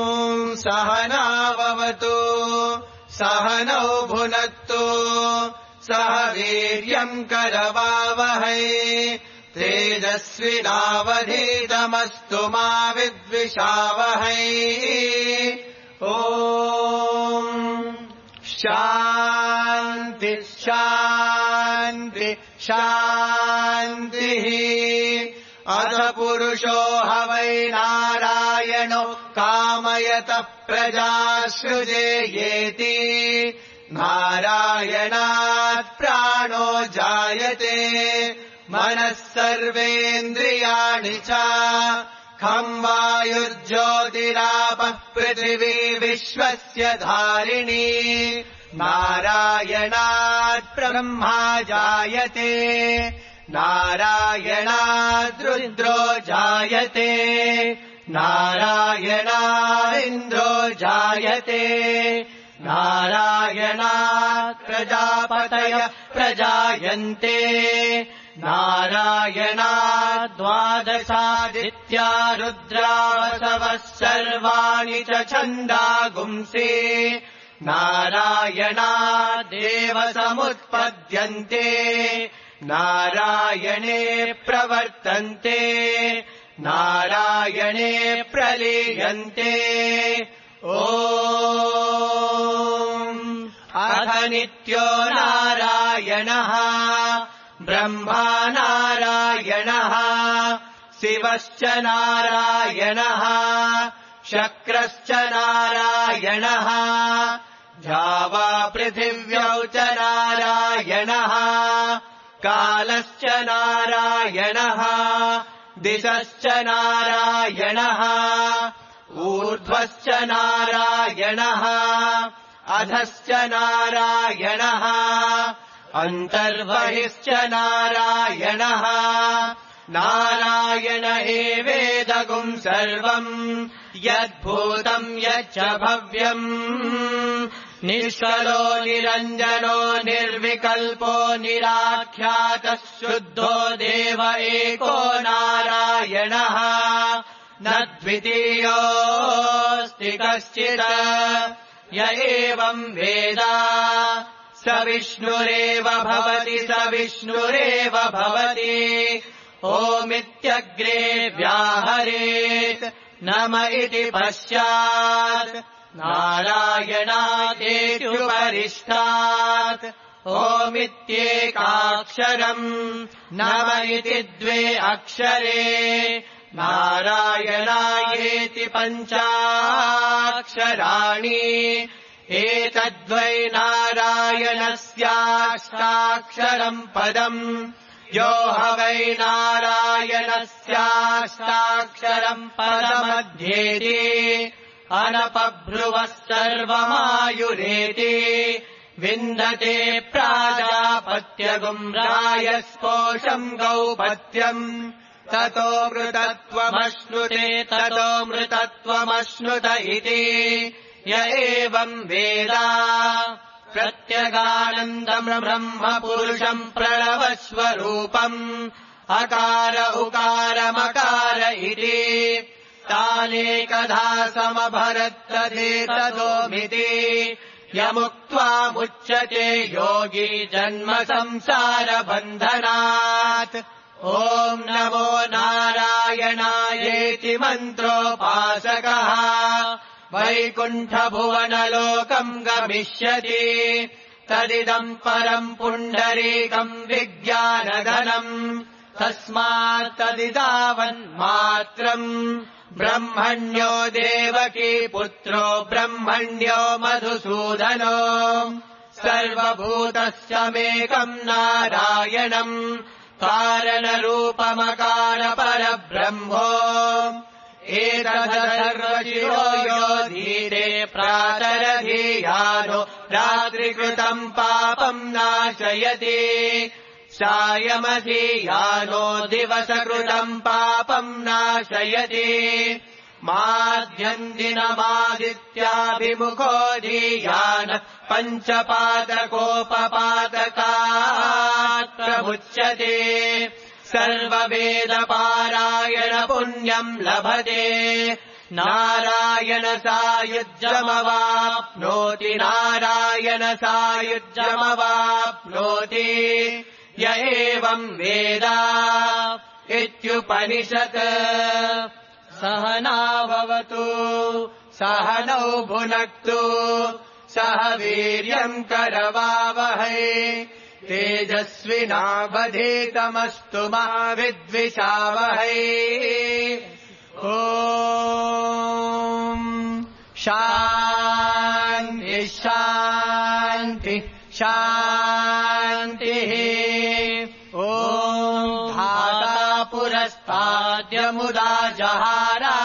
Speaker 1: सहनाववतु सहनौ भुनक्तु सह वीर्यम् करवावहै तेजस्विनावधीतमस्तु मा विद्विषावहै ॐ शान्ति शान्ति शान्तिः अथ पुरुषो ह वै नारायणो कामयतः प्रजासृजेयेति नारायणात् प्राणो जायते मनः सर्वेन्द्रियाणि च खं वायुर्ज्योतिरापः पृथिवी विश्वस्य धारिणी नारायणात् ब्रह्मा जायते नारायणाद् रुद्रो जायते नारायणादिन्द्रो जायते नारायणात् प्रजापतयः प्रजायन्ते नारायणात् द्वादशादित्या रुद्रावसवः सर्वाणि च छन्दागुंसि नारायणादेव समुत्पद्यन्ते नारायणे प्रवर्तन्ते नारायणे प्रलीयन्ते ॐ अथ नित्यो नारायणः ब्रह्मा नारायणः शिवश्च नारायणः शक्रश्च नारायणः जावा पृथिव्यौ च नारायणः कालश्च नारायणः दिशश्च नारायणः ऊर्ध्वश्च नारायणः अधश्च नारायणः अन्तर्बहिश्च नारायणः नारायण एवेदगुम् सर्वम् यद्भूतम् यच्च भव्यम् निष्कलो निरञ्जनो निर्विकल्पो निराख्यातः शुद्धो देव एको नारायणः न द्वितीयोऽस्ति कश्चित् य एवम् वेद स विष्णुरेव भवति स विष्णुरेव भवति ओमित्यग्रे व्याहरेत् नम इति पश्चात् नारायणादेत्युपरिष्टात् ओमित्येकाक्षरम् नम इति द्वे अक्षरे नारायणायेति पञ्चाक्षराणि एतद्वै नारायणस्याष्टाक्षरम् पदम् यो ह वै नारायणस्याष्टाक्षरम् पदमध्येति अनपभ्रुवः सर्वमायुरेति विन्दते प्राजापत्यगुम् रायस्पोषम् गौपत्यम् ततो मृतत्वमश्नुते ततो मृतत्वमश्नुत इति य एवम् वेद प्रत्यगानन्दम् ब्रह्म पुरुषम् प्रणवस्वरूपम् अकार उकारमकार इति तानेकधा समभरत्तदेतदोमिति यमुक्त्वामुच्यते योगी जन्म संसारबन्धनात् ॐ नमो नारायणायेति मन्त्रोपासकः वैकुण्ठभुवनलोकम् गमिष्यति तदिदम् परम् पुण्डरीकम् विज्ञानघनम् तस्मात् तदिदावन्मात्रम् ब्रह्मण्यो देवकी पुत्रो ब्रह्मण्यो मधुसूदनो सर्वभूतस्यमेकम् नारायणम् कारणरूपमकारपरब्रह्मो एतदसर्वशिरो यो धीरे प्रातरधीयानो रात्रिकृतम् पापम् नाशयति सायमधीयानो दिवसकृतम् पापम् नाशयति माध्यन्दिनमादित्याभिमुखो धीयान पञ्चपादकोपपादकात् प्रमुच्यते सर्ववेदपारायण पुण्यम् लभते नारायण सायुज्यमवाप्नोति नारायण सायुज्यमवाप्नोति य एवम् वेद इत्युपनिषत् सहनाववतु सहनौ भुनक्तु सह वीर्यम् करवावहै तेजस्विनावधीतमस्तु मा विद्विषावहै ॐ शान्ति शान्ति शान्तिः ॐ धाता पुरस्ताद्यमुदा जहारा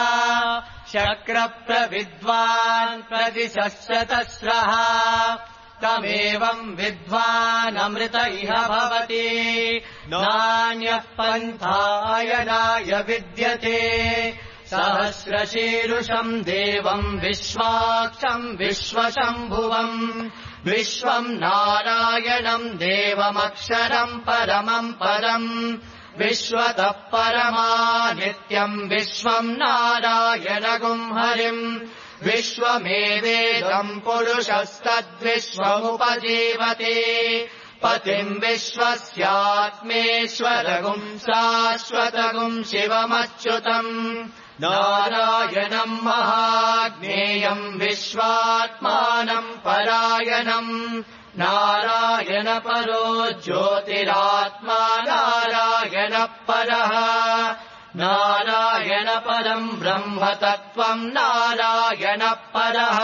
Speaker 1: शक्रप्रविद्वान् प्रतिशश्यतस्रः तमेवम् विद्वानमृत इह भवति नान्यः पन्थायनाय विद्यते सहस्रशीरुषम् देवम् विश्वाक्षम् विश्वशम्भुवम् विश्वम् नारायणम् देवमक्षरम् परमम् पदम् विश्वतः परमानित्यम् विश्वम् नारायणगुम् हरिम् विश्वमेवेदम् पुरुषस्तद्विश्वमुपजीवते पतिम् विश्वस्यात्मेश्वरगुम् शाश्वतगुम् शिवमच्युतम् नारायणम् महाज्ञेयम् विश्वात्मानम् परायणम् नारायणपरो ज्योतिरात्मा नारायणपरः नारायणपरम् ब्रह्मतत्त्वम् नारायणपरः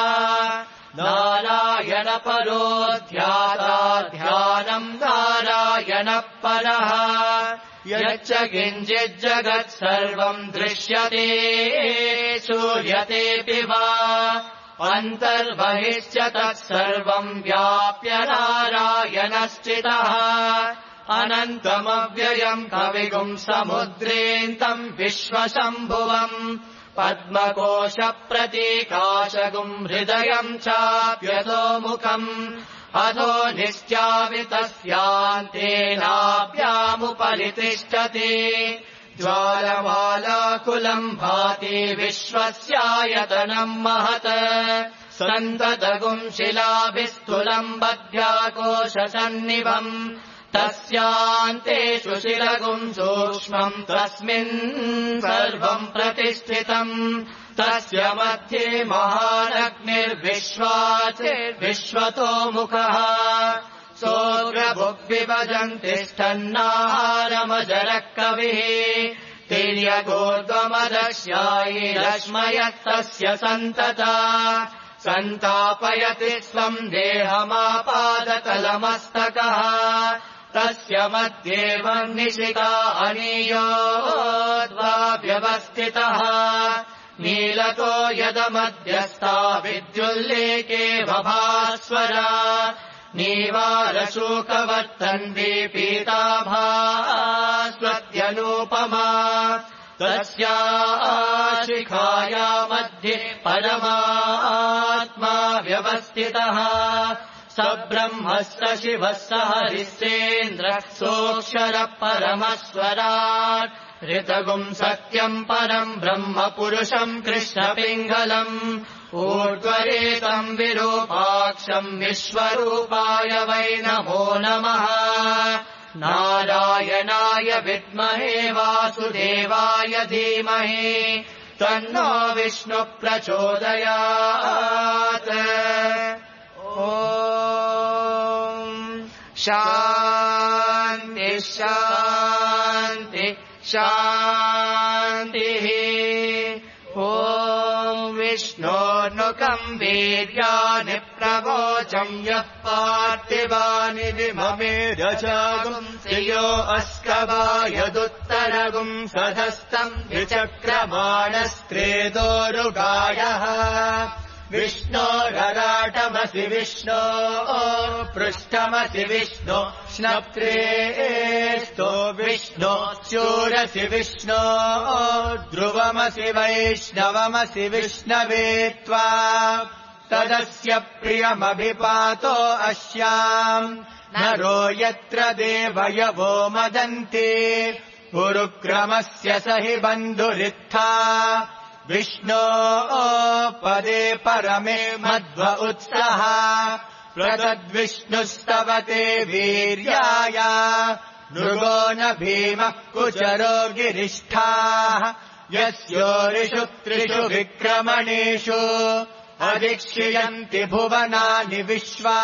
Speaker 1: नारायणपरो ध्याता ध्यानम् नारायणपरः यच्च किञ्चिज्जगत् सर्वम् दृश्यते श्रूयतेऽपि वा अन्तर्बहिश्च तत्सर्वम् व्याप्य नारायणस्थितः अनन्तमव्ययम् कविगुम् समुद्रेन्तम् विश्वशम्भुवम् पद्मकोशप्रतीकाशगुम् हृदयम् चाप्यतोमुखम् अधो निश्चावितस्यान्तेनाभ्यामुपरि तिष्ठति ज्वालमालाकुलम् भाति विश्वस्यायतनम् महत् सन्ततगुम् शिलाभिस्थूलम् बध्याकोशसन्निभम् तस्यान्तेषु शिलगुम् सूक्ष्मम् तस्मिन् सर्वम् प्रतिष्ठितम् तस्य मध्ये महानग्निर्विश्वाचिर्विश्वतोमुखः सोऽग्रभुग्विभजन् तिष्ठन्नाहारमजरः कविः तिर्यगोर्ध्वमदक्ष्यायि रश्मयस्तस्य सन्तता सन्तापयति स्वम् देहमापादतलमस्तकः तस्य मध्येवम् निशिता अनीयोद्वा व्यवस्थितः नीलतो यदमध्यस्था विद्युल्लेके भभास्वरा नीवारशोकवर्तन्वी पीताभास्वत्यनूपमा तस्याः शिखाया मध्ये परमात्मा व्यवस्थितः स ब्रह्मस्य शिवः स हरिश्चेन्द्रः सोऽक्षरः परमस्वराट् ऋतगुम् सत्यम् परम् ब्रह्म पुरुषम् कृष्णपिङ्गलम् ऊर्ध्वरेतम् विरूपाक्षम् विश्वरूपाय वै नमो नमः नारायणाय विद्महे वासुदेवाय धीमहि तन्नो विष्णु प्रचोदयात् ॐ शान्ति शान्ति शान्तिः ॐ विष्णोर्नुकम् वीर्याणि प्रवोचम् यः पार्थिवानि विममेरजागुम् श्रियो अस्कवायदुत्तरगुम् सधस्तम् विचक्रमाणस्त्रेदोरुगायः विष्णोरराटमसि विष्णो पृष्ठमसि विष्णो स्नप्त्रेस्तो विष्णो चूरसि विष्णो ध्रुवमसि वैष्णवमसि विष्णवे त्वा तदस्य प्रियमभिपातो अस्याम् नरो यत्र देवयवो मदन्ति गुरुक्रमस्य स हि बन्धुरित्था विष्णो पदे परमे मध्व उत्सः प्रतद्विष्णुस्तवते वीर्याय नृगो न भीमः कुचरो गिरिष्ठाः यस्योरिषु त्रिषु विक्रमणेषु अधिक्षियन्ति भुवनानि विश्वा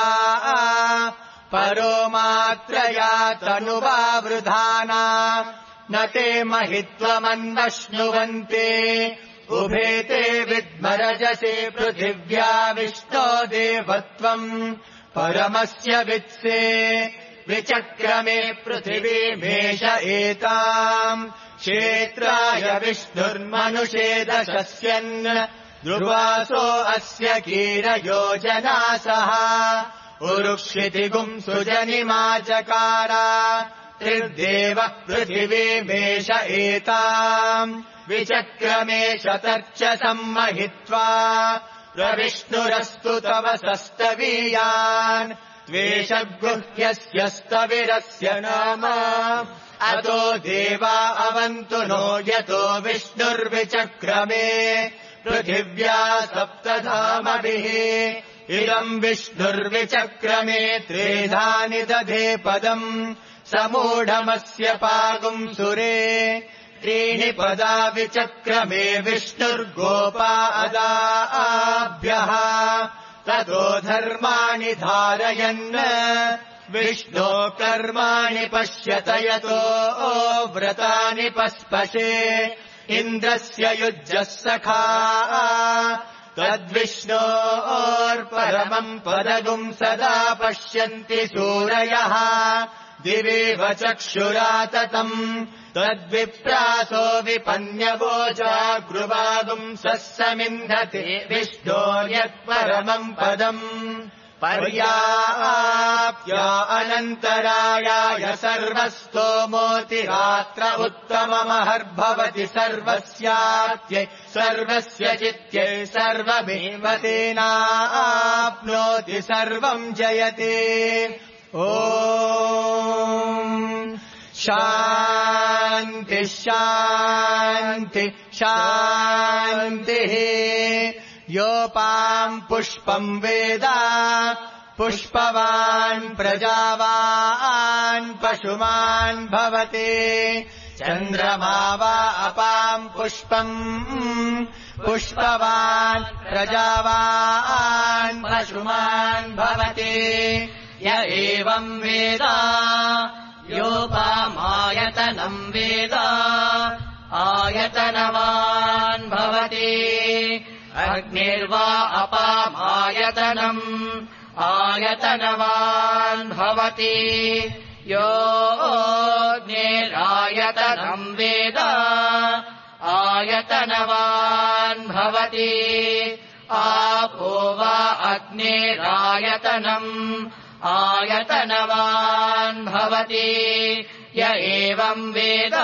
Speaker 1: परो मात्रया तनुवावृधाना न ते महित्वमन्वश्नुवन्ते उभे ते विद्मरजसे पृथिव्या विष्णो देवत्वम् परमस्य वित्से विचक्रमे पृथिवीमेष एताम् क्षेत्राय विष्णुर्मनुषे दशस्यन् ध्रुवासो अस्य कीरयोजनासः उरुक्षितिगुम् सुजनिमाचकार त्रिर्देवः पृथिवीमेष एताम् विचक्रमे शतर्च सम्महित्वा प्रविष्णुरस्तु तव सस्तवीयान् त्वेषगुह्यस्य स्तविरस्य नाम अतो देवा अवन्तु नो यतो विष्णुर्विचक्रमे पृथिव्या सप्तधामभिः इदम् विष्णुर्विचक्रमे त्रेधानि दधे पदम् समूढमस्य पागुम् सुरे त्रीणि पदा विचक्रमे विष्णुर्गोपा अदाभ्यः ततो धर्माणि धारयन् विष्णो कर्माणि पश्यत यतो व्रतानि पस्पशे इन्द्रस्य युज्यः सखा तद्विष्णोर्परमम् पदगुम् सदा पश्यन्ति सूरयः दिवेव चक्षुराततम् तद्विप्रासो विपन्यवोचाग्रुवागुम् सस्समिन्धते विष्णोर्यत्परमम् पदम् पर्याप्या अनन्तरायाय सर्वस्तोमोतिरात्र उत्तममहर्भवति सर्वस्यात्यै सर्वस्य चित्यै सर्वमेव तेनाप्नोति सर्वम् जयते ॐ शान्ति शान्ति शान्तिः योपाम् पुष्पम् वेद पुष्पवान् प्रजावान् पशुमान् भवति चन्द्रमा वा अपाम् पुष्पम् पुष्पवान् प्रजावान् पशुमान् भवति य एवम् वेद योपामायतनम् वेद आयतनवान् भवति अग्निर्वा अपामायतनम् आयतनवान् भवति योऽग्निरायतनम् वेद आयतनवान् भवति आपो वा अग्निरायतनम् आयतनवान् भवति य एवम् वेद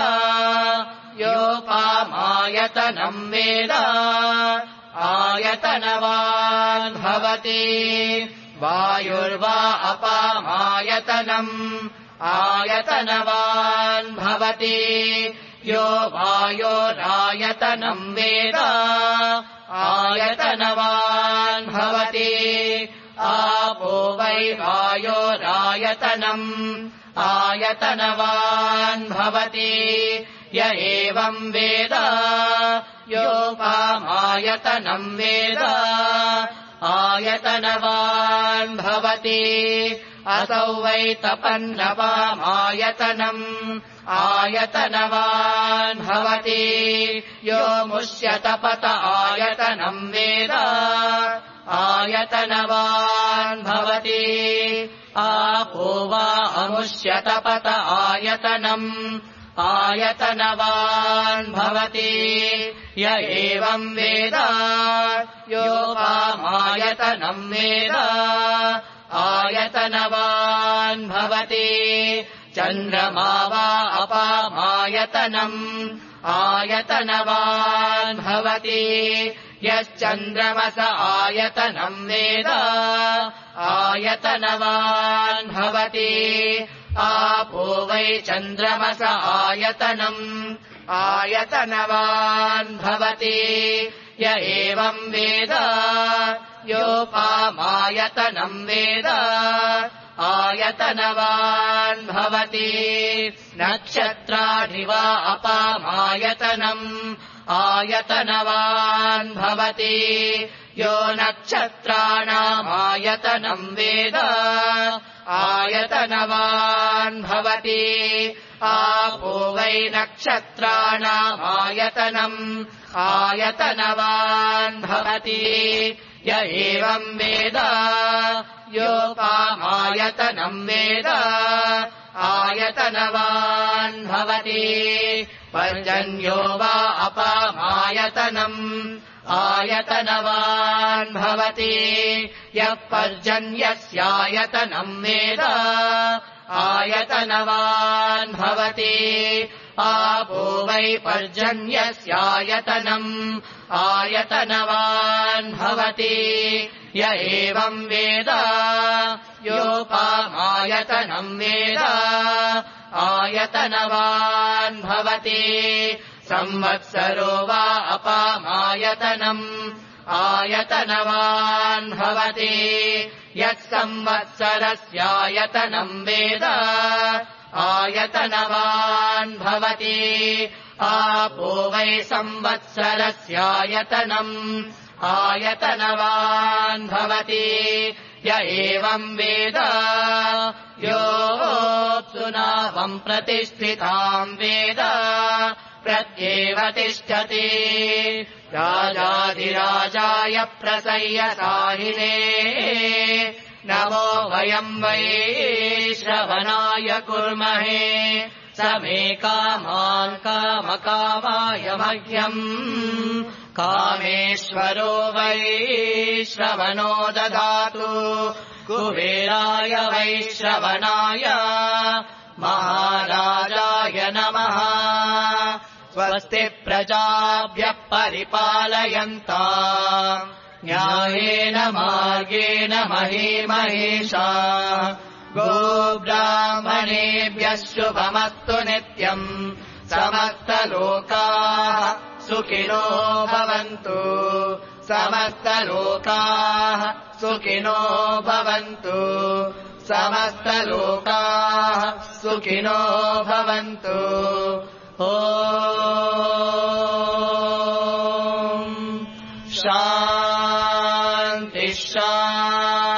Speaker 1: योपामायतनम् वेद आयतनवान् भवति वायुर्वा अपामायतनम् आयतनवान् भवति यो वायोरायतनम् वेद आयतनवान् भवति आपो वै वायोरायतनम् आयतनवान् भवति य एवम् वेद योपामायतनम् वेद आयतनवान् भवति असौ वै तपन्नपामायतनम् आयतनवान् भवति यो मुष्यतपत आयतनम् वेद आयतनवान् भवति आपो वा अमुष्यतपत आयतनम् आयतनवान् भवति य एवम् वेद योपामायतनम् वेद आयतनवान् भवति चन्द्रमा वा अपामायतनम् आयतनवान् भवति यश्चन्द्रमस आयतनम् वेद आयतनवान् भवति आपो वै चन्द्रमस आयतनम् आयतनवान् भवति य एवम् वेद योपामायतनम् वेद आयतनवान् भवति नक्षत्राणि वा अपामायतनम् आयतनवान् भवति यो नक्षत्राणामायतनम् वेद आयतनवान् भवति आपो वै नक्षत्राणामायतनम् आयतनवान् भवति य एवम् वेद योपामायतनम् वेद आयतनवान् भवति पर्जन्यो वा अपामायतनम् आयतनवान् भवति यः पर्जन्यस्यायतनम् वेद आयतनवान् भवति आपो वै पर्जन्यस्यायतनम् आयतनवान् भवति य एवम् वेद योपामायतनम् वेद आयतनवान् भवति संवत्सरो वा अपामायतनम् आयतनवान् भवति यः संवत्सरस्यायतनम् वेद आयतनवान् भवति आपो वै संवत्सरस्यायतनम् आयतनवान् भवति य एवम् वेद योऽप्सुनावम् प्रतिष्ठिताम् वेद प्रत्येव तिष्ठति राजाधिराजाय प्रसह्यसाहिने नमो वयम् वै श्रवणाय कुर्महे समे कामान् कामकामाय मह्यम् कामेश्वरो वै श्रवणो ददातु कुबेराय वै श्रवणाय महाराजाय नमः स्वस्ति प्रजाभ्यः परिपालयन्ता न्यायेन मार्गेण महीमहेषा गोब्राह्मणेभ्यः शुभमस्तु नित्यम् समस्तलोकाः सुखिनो भवन्तु समस्तलोकाः सुखिनो भवन्तु समस्तलोकाः सुखिनो भवन्तु ॐ शान्ति शान्ति